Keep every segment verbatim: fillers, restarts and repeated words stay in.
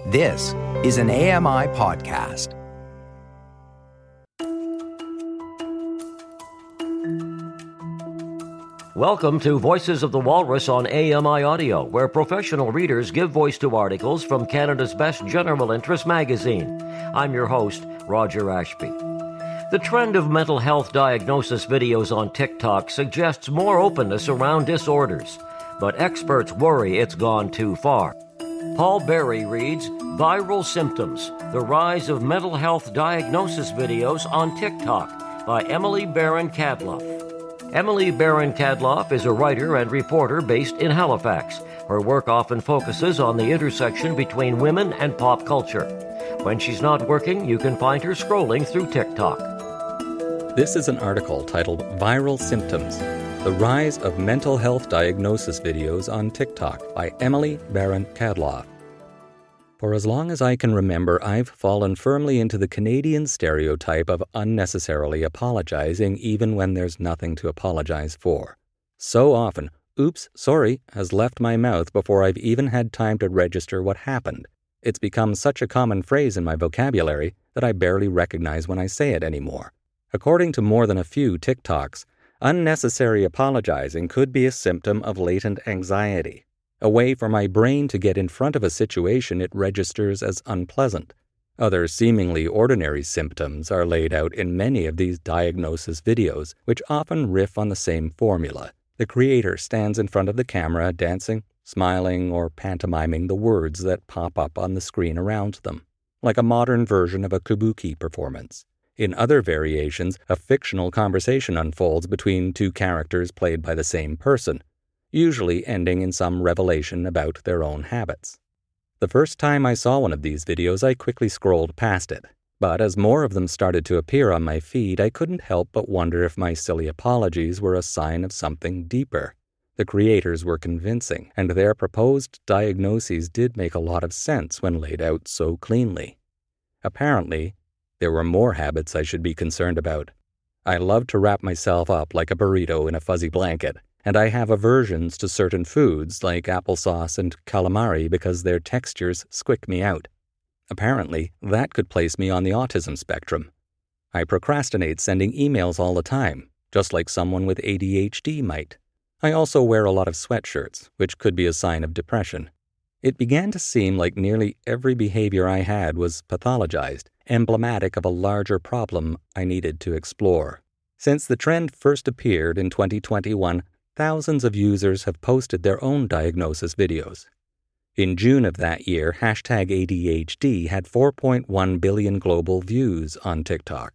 This is an A M I podcast. Welcome to Voices of the Walrus on A M I Audio, where professional readers give voice to articles from Canada's best general interest magazine. I'm your host, Roger Ashby. The trend of mental health diagnosis videos on TikTok suggests more openness around disorders, but experts worry it's gone too far. Paul Berry reads Viral Symptoms, The Rise of Mental Health Diagnosis Videos on TikTok by Emily Barron-Kadloff. Emily Barron-Kadloff is a writer and reporter based in Halifax. Her work often focuses on the intersection between women and pop culture. When she's not working, you can find her scrolling through TikTok. This is an article titled Viral Symptoms, The Rise of Mental Health Diagnosis Videos on TikTok by Emily Barron-Kadloff. For as long as I can remember, I've fallen firmly into the Canadian stereotype of unnecessarily apologizing even when there's nothing to apologize for. So often, oops, sorry, has left my mouth before I've even had time to register what happened. It's become such a common phrase in my vocabulary that I barely recognize when I say it anymore. According to more than a few TikToks, unnecessary apologizing could be a symptom of latent anxiety, a way for my brain to get in front of a situation it registers as unpleasant. Other seemingly ordinary symptoms are laid out in many of these diagnosis videos, which often riff on the same formula. The creator stands in front of the camera dancing, smiling, or pantomiming the words that pop up on the screen around them, like a modern version of a kabuki performance. In other variations, a fictional conversation unfolds between two characters played by the same person, usually ending in some revelation about their own habits. The first time I saw one of these videos, I quickly scrolled past it. But as more of them started to appear on my feed, I couldn't help but wonder if my silly apologies were a sign of something deeper. The creators were convincing, and their proposed diagnoses did make a lot of sense when laid out so cleanly. Apparently, there were more habits I should be concerned about. I love to wrap myself up like a burrito in a fuzzy blanket, and I have aversions to certain foods like applesauce and calamari because their textures squick me out. Apparently, that could place me on the autism spectrum. I procrastinate sending emails all the time, just like someone with A D H D might. I also wear a lot of sweatshirts, which could be a sign of depression. It began to seem like nearly every behavior I had was pathologized, emblematic of a larger problem I needed to explore. Since the trend first appeared in twenty twenty-one, thousands of users have posted their own diagnosis videos. In June of that year, hashtag A D H D had four point one billion global views on TikTok.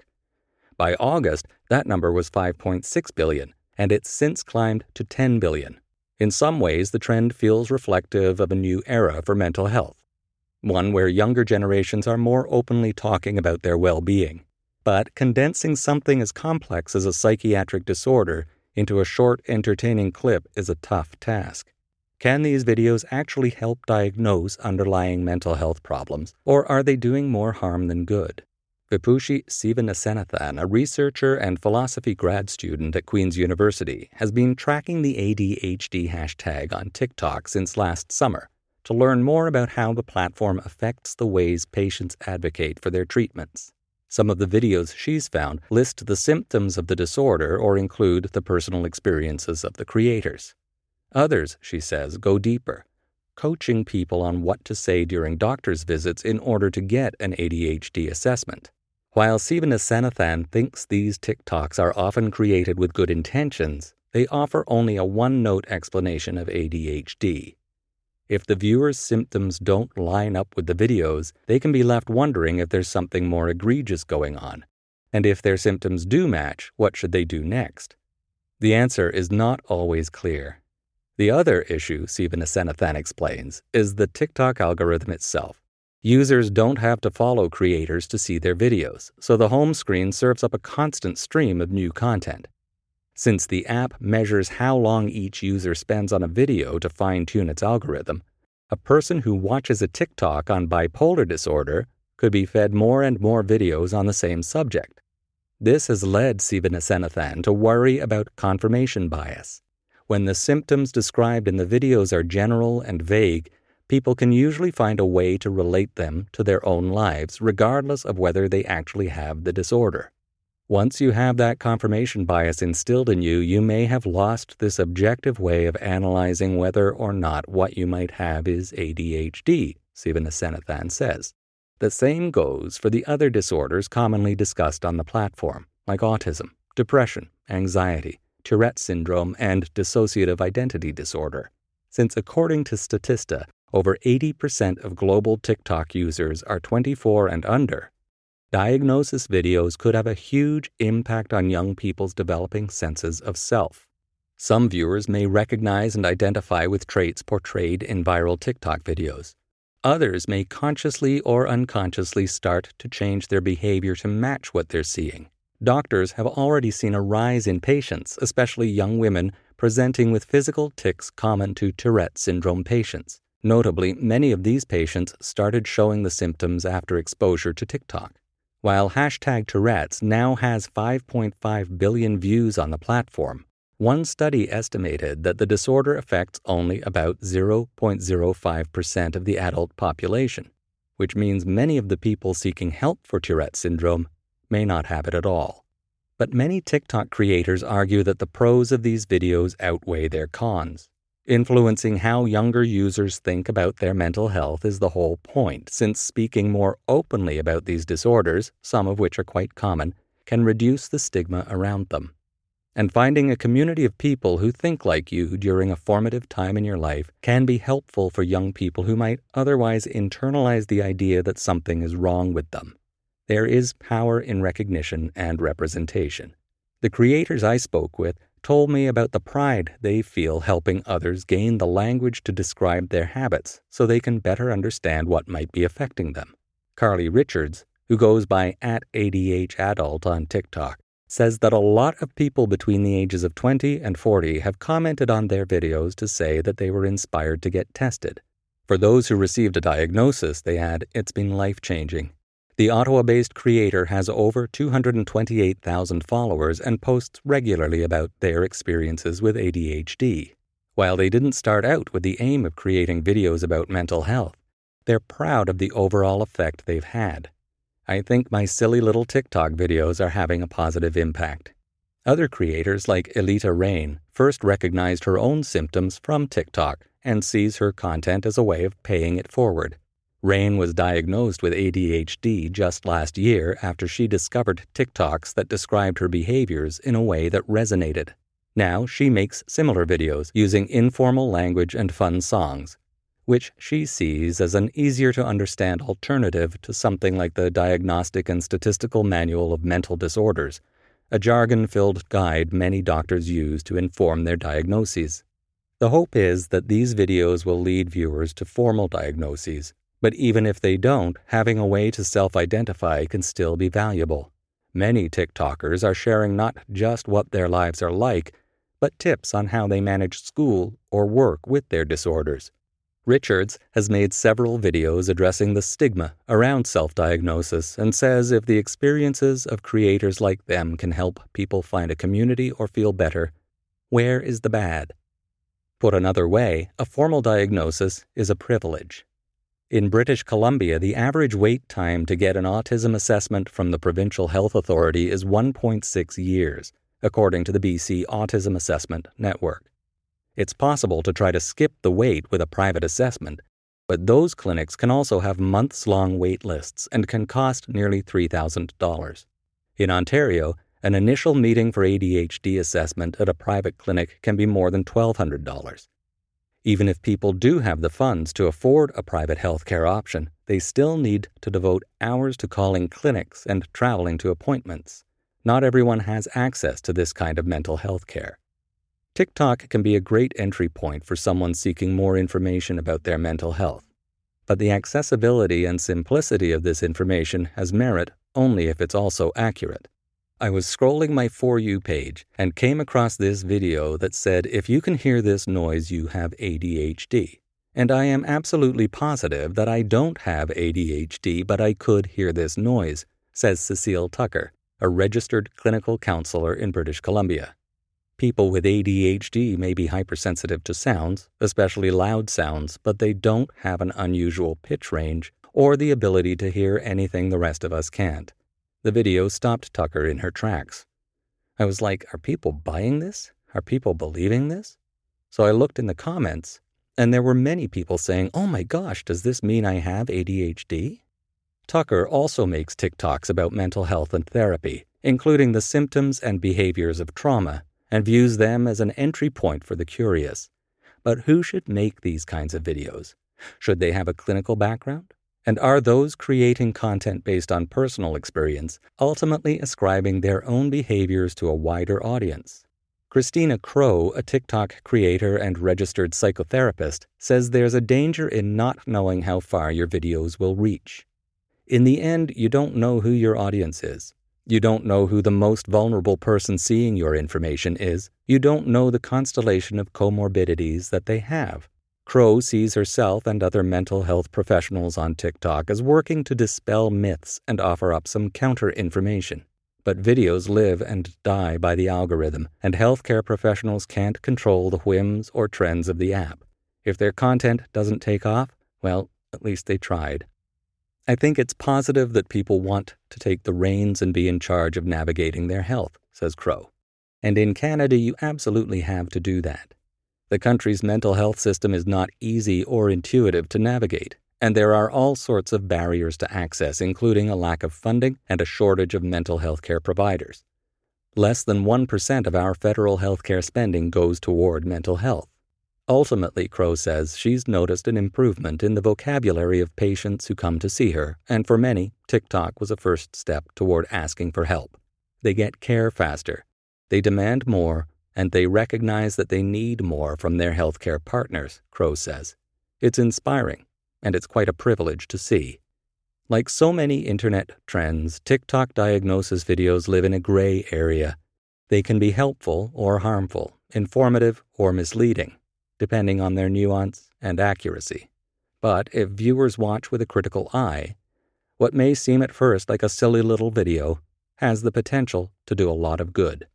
By August, that number was five point six billion, and it's since climbed to ten billion. In some ways, the trend feels reflective of a new era for mental health, one where younger generations are more openly talking about their well-being. But condensing something as complex as a psychiatric disorder into a short, entertaining clip is a tough task. Can these videos actually help diagnose underlying mental health problems, or are they doing more harm than good? Vibhushi Sivanathan, a researcher and philosophy grad student at Queen's University, has been tracking the A D H D hashtag on TikTok since last summer to learn more about how the platform affects the ways patients advocate for their treatments. Some of the videos she's found list the symptoms of the disorder or include the personal experiences of the creators. Others, she says, go deeper, coaching people on what to say during doctor's visits in order to get an A D H D assessment. While Sivanathan thinks these TikToks are often created with good intentions, they offer only a one-note explanation of A D H D. If the viewer's symptoms don't line up with the videos, they can be left wondering if there's something more egregious going on. And if their symptoms do match, what should they do next? The answer is not always clear. The other issue, Sivanathan explains, is the TikTok algorithm itself. Users don't have to follow creators to see their videos, so the home screen serves up a constant stream of new content. Since the app measures how long each user spends on a video to fine-tune its algorithm, a person who watches a TikTok on bipolar disorder could be fed more and more videos on the same subject. This has led Sivanathan to worry about confirmation bias. When the symptoms described in the videos are general and vague, people can usually find a way to relate them to their own lives, regardless of whether they actually have the disorder. Once you have that confirmation bias instilled in you, you may have lost this objective way of analyzing whether or not what you might have is A D H D, Sivanathan says. The same goes for the other disorders commonly discussed on the platform, like autism, depression, anxiety, Tourette syndrome, and dissociative identity disorder. Since according to Statista, over eighty percent of global TikTok users are twenty-four and under, diagnosis videos could have a huge impact on young people's developing senses of self. Some viewers may recognize and identify with traits portrayed in viral TikTok videos. Others may consciously or unconsciously start to change their behavior to match what they're seeing. Doctors have already seen a rise in patients, especially young women, presenting with physical tics common to Tourette syndrome patients. Notably, many of these patients started showing the symptoms after exposure to TikTok. While hashtag Tourette's now has five point five billion views on the platform, one study estimated that the disorder affects only about zero point zero five percent of the adult population, which means many of the people seeking help for Tourette syndrome may not have it at all. But many TikTok creators argue that the pros of these videos outweigh their cons. Influencing how younger users think about their mental health is the whole point, since speaking more openly about these disorders, some of which are quite common, can reduce the stigma around them. And finding a community of people who think like you during a formative time in your life can be helpful for young people who might otherwise internalize the idea that something is wrong with them. There is power in recognition and representation. The creators I spoke with told me about the pride they feel helping others gain the language to describe their habits so they can better understand what might be affecting them. Carly Richards, who goes by at A D H Adult on TikTok, says that a lot of people between the ages of twenty and forty have commented on their videos to say that they were inspired to get tested. For those who received a diagnosis, they add, it's been life-changing. The Ottawa-based creator has over two hundred twenty-eight thousand followers and posts regularly about their experiences with A D H D. While they didn't start out with the aim of creating videos about mental health, they're proud of the overall effect they've had. I think my silly little TikTok videos are having a positive impact. Other creators like Elita Rain first recognized her own symptoms from TikTok and sees her content as a way of paying it forward. Rain was diagnosed with A D H D just last year after she discovered TikToks that described her behaviors in a way that resonated. Now she makes similar videos using informal language and fun songs, which she sees as an easier-to-understand alternative to something like the Diagnostic and Statistical Manual of Mental Disorders, a jargon-filled guide many doctors use to inform their diagnoses. The hope is that these videos will lead viewers to formal diagnoses, but even if they don't, having a way to self-identify can still be valuable. Many TikTokers are sharing not just what their lives are like, but tips on how they manage school or work with their disorders. Richards has made several videos addressing the stigma around self-diagnosis and says if the experiences of creators like them can help people find a community or feel better, where is the bad? Put another way, a formal diagnosis is a privilege. In British Columbia, the average wait time to get an autism assessment from the Provincial Health Authority is one point six years, according to the B C Autism Assessment Network. It's possible to try to skip the wait with a private assessment, but those clinics can also have months-long wait lists and can cost nearly three thousand dollars. In Ontario, an initial meeting for A D H D assessment at a private clinic can be more than twelve hundred dollars. Even if people do have the funds to afford a private healthcare option, they still need to devote hours to calling clinics and traveling to appointments. Not everyone has access to this kind of mental health care. TikTok can be a great entry point for someone seeking more information about their mental health. But the accessibility and simplicity of this information has merit only if it's also accurate. I was scrolling my For You page and came across this video that said, if you can hear this noise, you have A D H D. And I am absolutely positive that I don't have A D H D, but I could hear this noise, says Cecile Tucker, a registered clinical counselor in British Columbia. People with A D H D may be hypersensitive to sounds, especially loud sounds, but they don't have an unusual pitch range or the ability to hear anything the rest of us can't. The video stopped Tucker in her tracks. I was like, are people buying this? Are people believing this? So I looked in the comments, and there were many people saying, oh my gosh, does this mean I have A D H D? Tucker also makes TikToks about mental health and therapy, including the symptoms and behaviors of trauma, and views them as an entry point for the curious. But who should make these kinds of videos? Should they have a clinical background? And are those creating content based on personal experience ultimately ascribing their own behaviors to a wider audience? Christina Crow, a TikTok creator and registered psychotherapist, says there's a danger in not knowing how far your videos will reach. In the end, you don't know who your audience is. You don't know who the most vulnerable person seeing your information is. You don't know the constellation of comorbidities that they have. Crow sees herself and other mental health professionals on TikTok as working to dispel myths and offer up some counter-information. But videos live and die by the algorithm, and healthcare professionals can't control the whims or trends of the app. If their content doesn't take off, well, at least they tried. I think it's positive that people want to take the reins and be in charge of navigating their health, says Crow. And in Canada, you absolutely have to do that. The country's mental health system is not easy or intuitive to navigate, and there are all sorts of barriers to access, including a lack of funding and a shortage of mental health care providers. Less than one percent of our federal health care spending goes toward mental health. Ultimately, Crow says she's noticed an improvement in the vocabulary of patients who come to see her, and for many, TikTok was a first step toward asking for help. They get care faster, they demand more, and they recognize that they need more from their healthcare partners, Crow says. It's inspiring, and it's quite a privilege to see. Like so many internet trends, TikTok diagnosis videos live in a gray area. They can be helpful or harmful, informative or misleading, depending on their nuance and accuracy. But if viewers watch with a critical eye, what may seem at first like a silly little video has the potential to do a lot of good.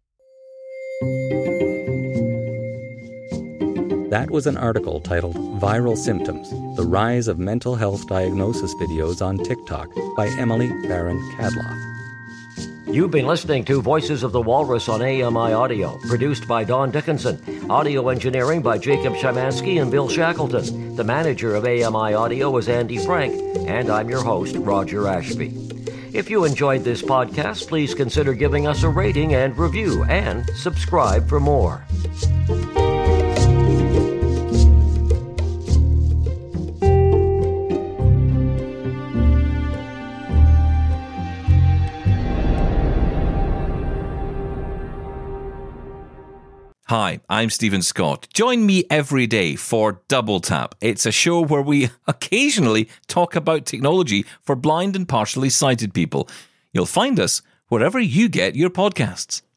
That was an article titled Viral Symptoms, The Rise of Mental Health Diagnosis Videos on TikTok by Emily Barron-Kadloff. You've been listening to Voices of the Walrus on A M I Audio, produced by Don Dickinson. Audio engineering by Jacob Szymanski and Bill Shackleton. The manager of A M I Audio is Andy Frank, and I'm your host, Roger Ashby. If you enjoyed this podcast, please consider giving us a rating and review, and subscribe for more. Hi, I'm Stephen Scott. Join me every day for Double Tap. It's a show where we occasionally talk about technology for blind and partially sighted people. You'll find us wherever you get your podcasts.